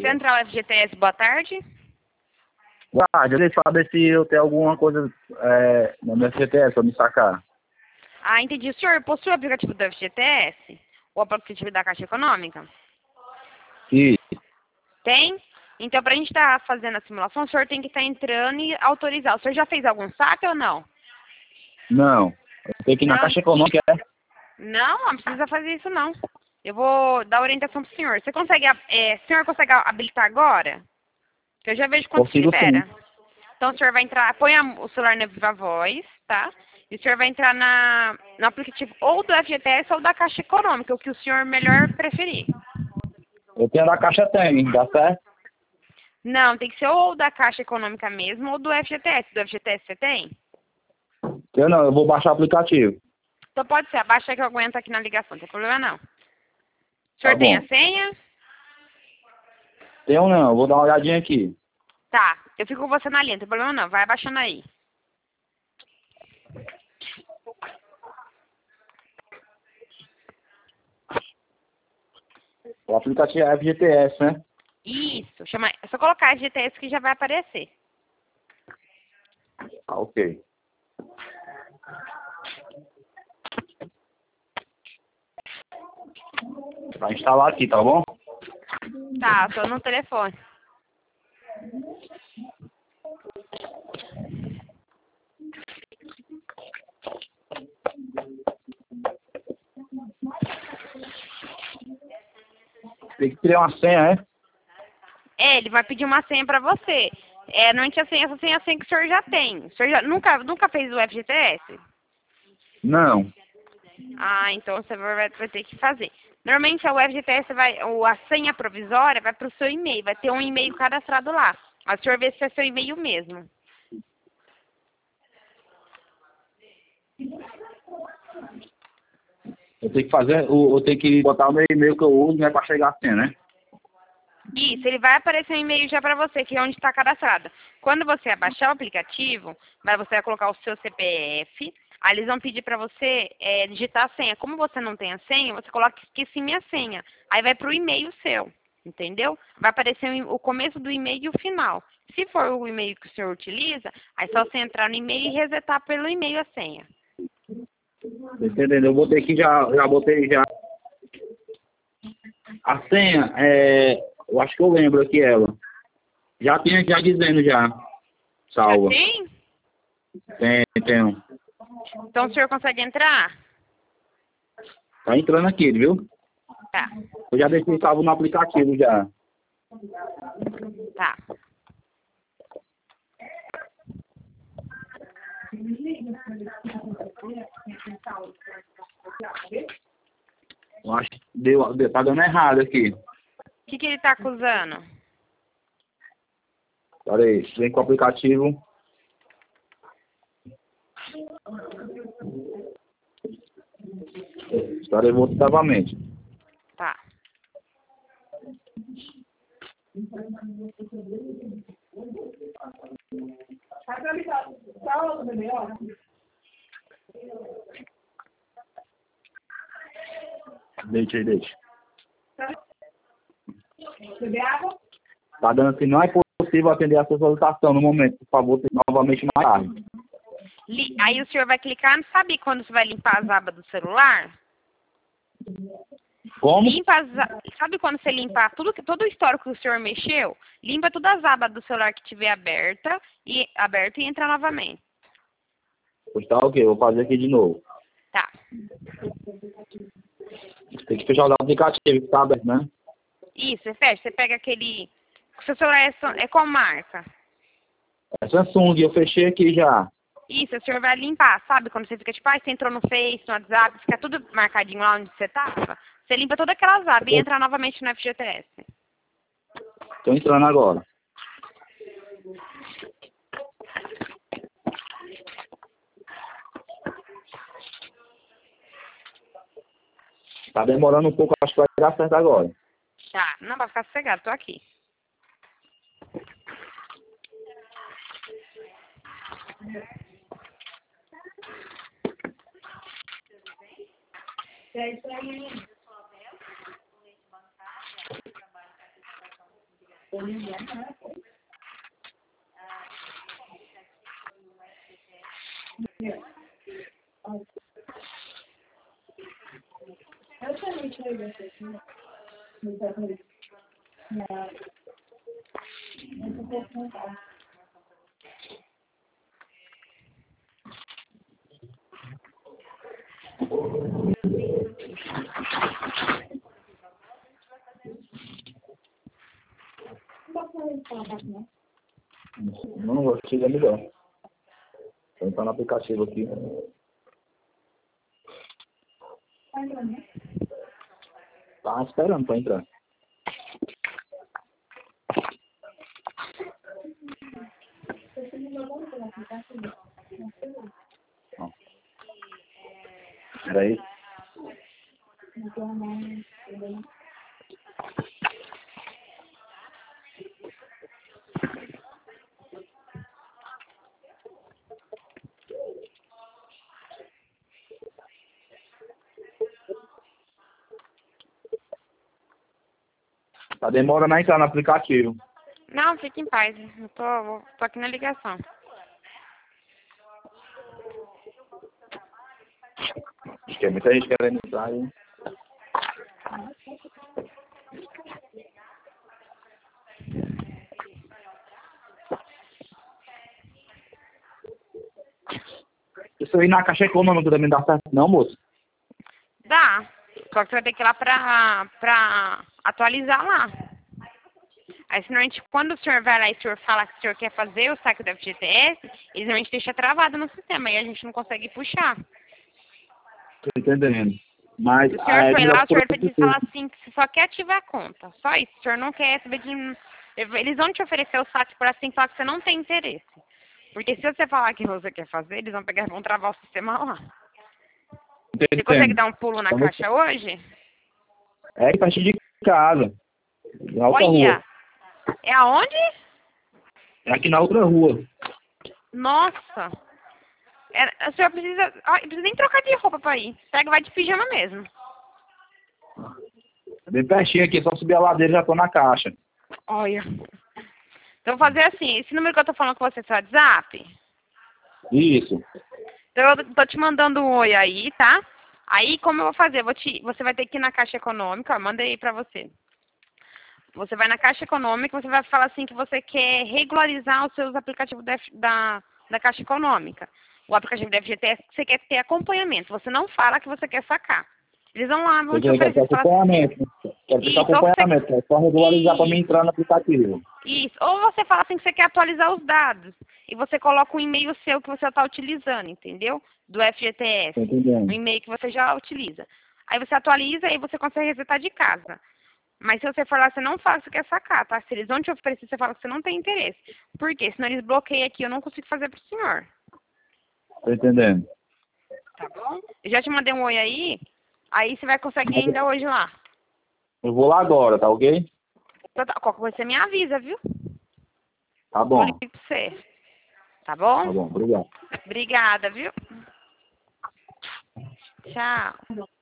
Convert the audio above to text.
Central FGTS, boa tarde. Ah, já deixa eu saber se eu tenho alguma coisa no meu FGTS pra me sacar. Ah, entendi. O senhor possui o aplicativo do FGTS? O aplicativo da Caixa Econômica? E Tem? Então, para a gente estar fazendo a simulação, o senhor tem que estar entrando e autorizar. O senhor já fez algum saque ou não? não, eu tenho que ir na Não? Caixa Econômica, Não precisa fazer isso não. Eu vou dar orientação pro senhor. Você consegue, o senhor consegue habilitar agora? Que eu já vejo quando se Consigo sim. libera. Então o senhor vai entrar, põe o celular na Viva Voz, tá? E o senhor vai entrar no aplicativo ou do FGTS ou da Caixa Econômica, o que o senhor melhor preferir. Eu tenho da Caixa tem, dá certo? Não, tem que ser ou da Caixa Econômica mesmo ou do FGTS. Do FGTS você tem? Eu não, eu vou baixar o aplicativo. Então pode ser, abaixa que eu aguento aqui na ligação, não tem problema não. O Tá senhor tem a bom. senha? Tenho não, eu vou dar uma olhadinha aqui. Tá, eu fico com você na linha, não tem problema não, vai abaixando aí. O aplicativo é FGTS, né? Isso, chama, é só colocar FGTS que já vai aparecer. Ah, ok. Vai instalar aqui, tá bom? Tá, tô no telefone. Tem que criar uma senha, né? Ele vai pedir uma senha pra você. Normalmente a senha, essa senha é a senha que o senhor já tem. O senhor nunca fez o FGTS? Não. Ah, então você vai ter que fazer. Normalmente o FGTS a senha provisória vai pro seu e-mail, vai ter um e-mail cadastrado lá. Mas o senhor vê se é seu e-mail mesmo. Eu tenho que fazer, eu tenho que botar o meu e-mail que eu uso, né, pra chegar a senha, né? Isso, ele vai aparecer um e-mail já para você, que é onde está cadastrado. Quando você abaixar o aplicativo, você vai colocar o seu CPF, aí eles vão pedir para você digitar a senha. Como você não tem a senha, você coloca esqueci minha senha. Aí vai para o e-mail seu, entendeu? Vai aparecer o começo do e-mail e o final. Se for o e-mail que o senhor utiliza, aí é só você entrar no e-mail e resetar pelo e-mail a senha. Tá entendendo? Eu botei aqui, já botei já. A senha, eu acho que eu lembro aqui ela. Já tinha já dizendo já. Já Salva. tem? Tem. Então o senhor consegue entrar? Tá entrando aqui, viu? Tá, Eu já deixei salvo no aplicativo já. tá. Eu acho que tá dando errado aqui. O que ele tá acusando? Pera aí, vem com o aplicativo. Espera aí, vou novamente. Tá. Deixa. Tá dando assim, não é possível atender a sua solicitação no momento. Por favor, tente novamente mais tarde. Aí o senhor vai clicar, sabe quando você vai limpar as abas do celular? Como? Sabe quando você limpar todo o histórico que o senhor mexeu? Limpa todas as abas do celular que tiver aberta e entra novamente. Pois tá ok, vou fazer aqui de novo. Tá. Tem que fechar o aplicativo que tá aberto, né? Isso, você fecha, você pega aquele. O seu celular é qual marca? É Samsung, eu fechei aqui já. Isso, o senhor vai limpar, sabe? Quando você fica tipo, você entrou no Face, no WhatsApp, fica tudo marcadinho lá onde você tava. Você limpa todas aquelas abas e entra novamente no FGTS. Tô entrando agora. Tá demorando um pouco, acho que vai dar certo agora. Tá, não vai ficar sossegado, tô aqui. Não gostei da melhor. Vou entrar no aplicativo aqui. Tá esperando pra entrar. Ó. Peraí. Tá demorando a entrar no aplicativo. Não, fique em paz. Eu tô aqui na ligação. Acho que é muita gente querendo entrar aí. Isso aí na Caixa Econômica também dá certo não, moço? Dá. Só que você vai ter que ir lá pra atualizar lá. Aí, senão, quando o senhor vai lá e o senhor fala que o senhor quer fazer o saque do FGTS, eles normalmente deixam travado no sistema e a gente não consegue puxar. Tô entendendo. Mas Se o senhor foi lá, o senhor pode falar assim que você só quer ativar a conta. Só isso. O senhor não quer saber de... Eles vão te oferecer o saque por assim, falar que você não tem interesse. Porque se você falar que você quer fazer, eles vão pegar e vão travar o sistema lá. Você consegue dar um pulo na caixa hoje? É em parte de casa. Na outra Olha! rua. É aonde? É aqui na outra rua. Nossa! O senhor precisa... Não precisa nem trocar de roupa pra ir. Pega e vai de pijama mesmo. É bem pertinho aqui, só subir a ladeira e já tô na caixa. Olha. Então, vou fazer assim. Esse número que eu tô falando com você é seu WhatsApp? Isso. Então, eu tô te mandando um oi aí, tá? Aí, como eu vou fazer? Você vai ter que ir na Caixa Econômica. Mandei aí pra você. Você vai na Caixa Econômica, você vai falar assim que você quer regularizar os seus aplicativos da Caixa Econômica. O aplicativo da FGTS, você quer ter acompanhamento. Você não fala que você quer sacar. Eles vão lá, vão te oferecer. Acompanhamento. Quero ter acompanhamento. É só regularizar para mim entrar no aplicativo. Isso. Ou você fala assim que você quer atualizar os dados. E você coloca um e-mail seu que você está utilizando, entendeu? Do FGTS. O e-mail que você já utiliza. Aí você atualiza e você consegue resetar de casa. Mas se você for lá, você não fala que você quer sacar, tá? Se eles vão te oferecer, você fala que você não tem interesse. Por quê? Senão eles bloqueiam aqui, eu não consigo fazer pro senhor. Tô entendendo. Tá bom? Eu já te mandei um oi aí você vai conseguir ainda hoje lá. Eu vou lá agora, tá ok? Qualquer coisa você me avisa, viu? Tá bom. Eu ligo pra você. Tá bom? Tá bom, obrigado. Obrigada, viu? Tchau.